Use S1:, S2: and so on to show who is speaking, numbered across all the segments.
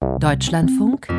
S1: Deutschlandfunk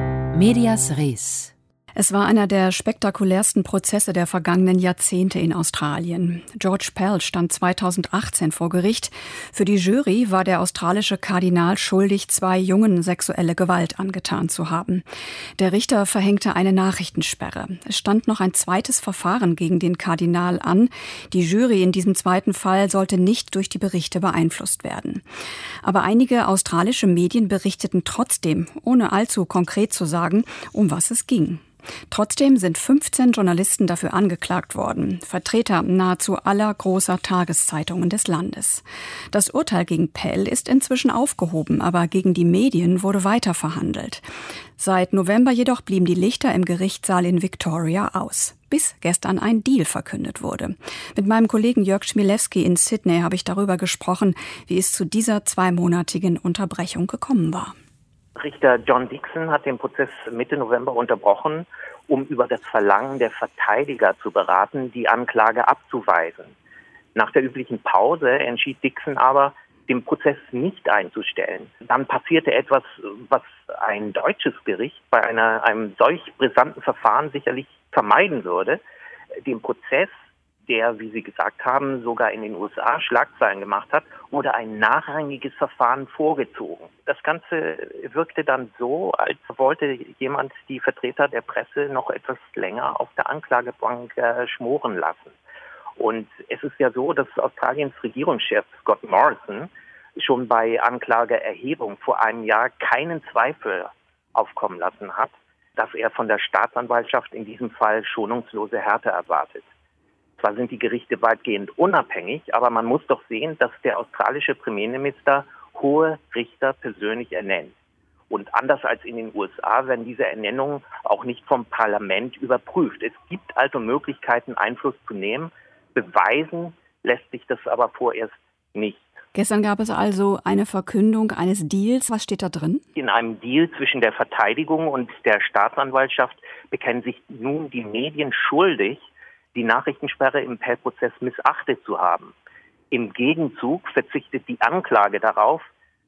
S1: Medias Res.
S2: Es war einer der spektakulärsten Prozesse der vergangenen Jahrzehnte in Australien. George Pell stand 2018 vor Gericht. Für die Jury war der australische Kardinal schuldig, 2 Jungen sexuelle Gewalt angetan zu haben. Der Richter verhängte eine Nachrichtensperre. Es stand noch ein zweites Verfahren gegen den Kardinal an. Die Jury in diesem zweiten Fall sollte nicht durch die Berichte beeinflusst werden. Aber einige australische Medien berichteten trotzdem, ohne allzu konkret zu sagen, um was es ging. Trotzdem sind 15 Journalisten dafür angeklagt worden, Vertreter nahezu aller großer Tageszeitungen des Landes. Das Urteil gegen Pell ist inzwischen aufgehoben, aber gegen die Medien wurde weiter verhandelt. Seit November jedoch blieben die Lichter im Gerichtssaal in Victoria aus, bis gestern ein Deal verkündet wurde. Mit meinem Kollegen Jörg Schmilewski in Sydney habe ich darüber gesprochen, wie es zu dieser 2-monatigen Unterbrechung gekommen war.
S3: Richter John Dixon hat den Prozess Mitte November unterbrochen, um über das Verlangen der Verteidiger zu beraten, die Anklage abzuweisen. Nach der üblichen Pause entschied Dixon aber, den Prozess nicht einzustellen. Dann passierte etwas, was ein deutsches Gericht bei einem solch brisanten Verfahren sicherlich vermeiden würde. Den Prozess, der, wie Sie gesagt haben, sogar in den USA Schlagzeilen gemacht hat, wurde ein nachrangiges Verfahren vorgezogen. Das Ganze wirkte dann so, als wollte jemand die Vertreter der Presse noch etwas länger auf der Anklagebank schmoren lassen. Und es ist ja so, dass Australiens Regierungschef Scott Morrison schon bei Anklageerhebung vor einem Jahr keinen Zweifel aufkommen lassen hat, dass er von der Staatsanwaltschaft in diesem Fall schonungslose Härte erwartet. Zwar sind die Gerichte weitgehend unabhängig, aber man muss doch sehen, dass der australische Premierminister hohe Richter persönlich ernennt. Und anders als in den USA werden diese Ernennungen auch nicht vom Parlament überprüft. Es gibt also Möglichkeiten, Einfluss zu nehmen. Beweisen lässt sich das aber vorerst nicht.
S2: Gestern gab es also eine Verkündung eines Deals. Was steht da drin?
S3: In einem Deal zwischen der Verteidigung und der Staatsanwaltschaft bekennen sich nun die Medien schuldig, die Nachrichtensperre im Pell-Prozess missachtet zu haben. Im Gegenzug verzichtet die Anklage darauf,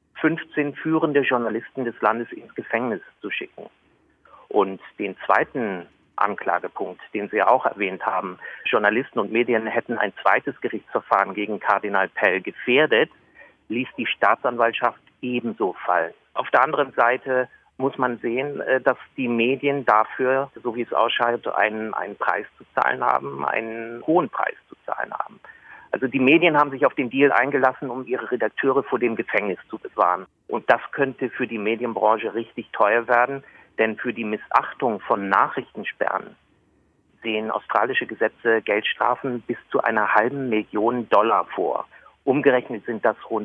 S3: 15 führende Journalisten des Landes ins Gefängnis zu schicken. Und den zweiten Anklagepunkt, den Sie ja auch erwähnt haben, Journalisten und Medien hätten ein zweites Gerichtsverfahren gegen Kardinal Pell gefährdet, ließ die Staatsanwaltschaft ebenso fallen. Auf der anderen Seite muss man sehen, dass die Medien dafür, so wie es ausschaut, einen Preis zu zahlen haben, einen hohen Preis zu zahlen haben. Also die Medien haben sich auf den Deal eingelassen, um ihre Redakteure vor dem Gefängnis zu bewahren. Und das könnte für die Medienbranche richtig teuer werden, denn für die Missachtung von Nachrichtensperren sehen australische Gesetze Geldstrafen bis zu $500.000 vor. Umgerechnet sind das rund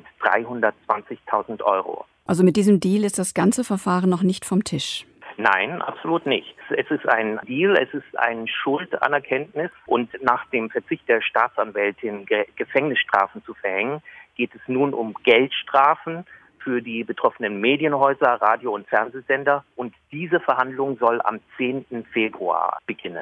S3: 320.000 Euro.
S2: Also mit diesem Deal ist das ganze Verfahren noch nicht vom Tisch.
S3: Nein, absolut nicht. Es ist ein Deal, es ist ein Schuldanerkenntnis und nach dem Verzicht der Staatsanwältin, Gefängnisstrafen zu verhängen, geht es nun um Geldstrafen für die betroffenen Medienhäuser, Radio- und Fernsehsender und diese Verhandlung soll am 10. Februar beginnen.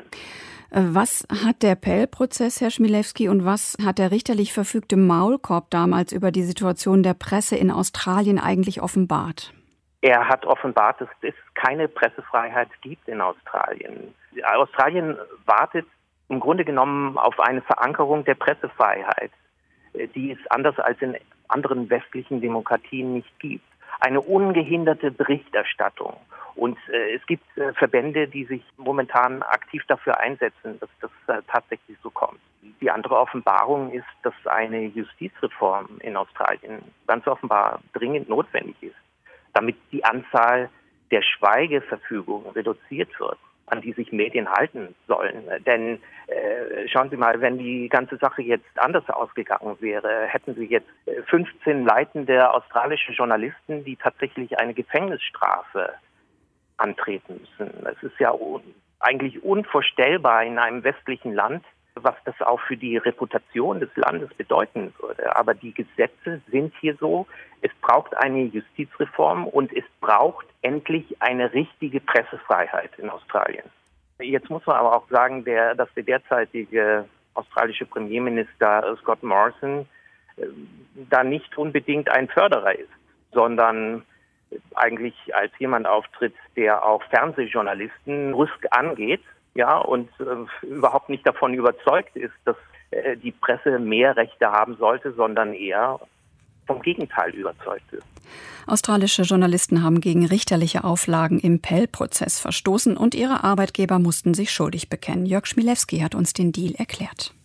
S2: Was hat der Pell-Prozess, Herr Schmilewski, und was hat der richterlich verfügte Maulkorb damals über die Situation der Presse in Australien eigentlich offenbart?
S3: Er hat offenbart, dass es keine Pressefreiheit gibt in Australien. Australien wartet im Grunde genommen auf eine Verankerung der Pressefreiheit, die es anders als in anderen westlichen Demokratien nicht gibt. Eine ungehinderte Berichterstattung. Und es gibt Verbände, die sich momentan aktiv dafür einsetzen, dass das tatsächlich so kommt. Die andere Offenbarung ist, dass eine Justizreform in Australien ganz offenbar dringend notwendig ist, damit die Anzahl der Schweigeverfügungen reduziert wird, an die sich Medien halten sollen. Denn schauen Sie mal, wenn die ganze Sache jetzt anders ausgegangen wäre, hätten Sie jetzt 15 leitende australische Journalisten, die tatsächlich eine Gefängnisstrafe antreten müssen. Es ist ja eigentlich unvorstellbar in einem westlichen Land, was das auch für die Reputation des Landes bedeuten würde. Aber die Gesetze sind hier so. Es braucht eine Justizreform und es braucht endlich eine richtige Pressefreiheit in Australien. Jetzt muss man aber auch sagen, dass der derzeitige australische Premierminister Scott Morrison da nicht unbedingt ein Förderer ist, sondern eigentlich als jemand auftritt, der auch Fernsehjournalisten brüsk angeht, ja, und überhaupt nicht davon überzeugt ist, dass die Presse mehr Rechte haben sollte, sondern eher vom Gegenteil überzeugt ist.
S2: Australische Journalisten haben gegen richterliche Auflagen im Pell-Prozess verstoßen und ihre Arbeitgeber mussten sich schuldig bekennen. Jörg Schmilewski hat uns den Deal erklärt.